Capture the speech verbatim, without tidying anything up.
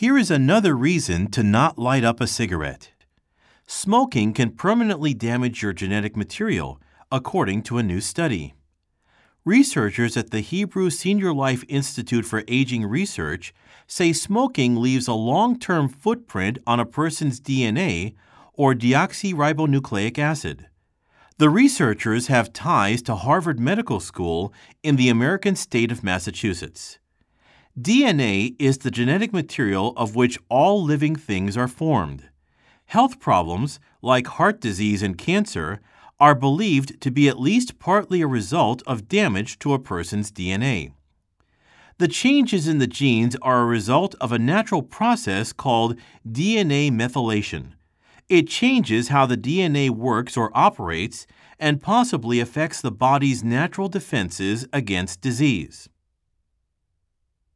Here is another reason to not light up a cigarette. Smoking can permanently damage your genetic material, according to a new study. Researchers at the Hebrew Senior Life Institute for Aging Research say smoking leaves a long-term footprint on a person's D N A, or deoxyribonucleic acid. The researchers have ties to Harvard Medical School in the American state of Massachusetts. D N A is the genetic material of which all living things are formed. Health problems, like heart disease and cancer, are believed to be at least partly a result of damage to a person's D N A. The changes in the genes are a result of a natural process called D N A methylation. It changes how the D N A works or operates and possibly affects the body's natural defenses against disease.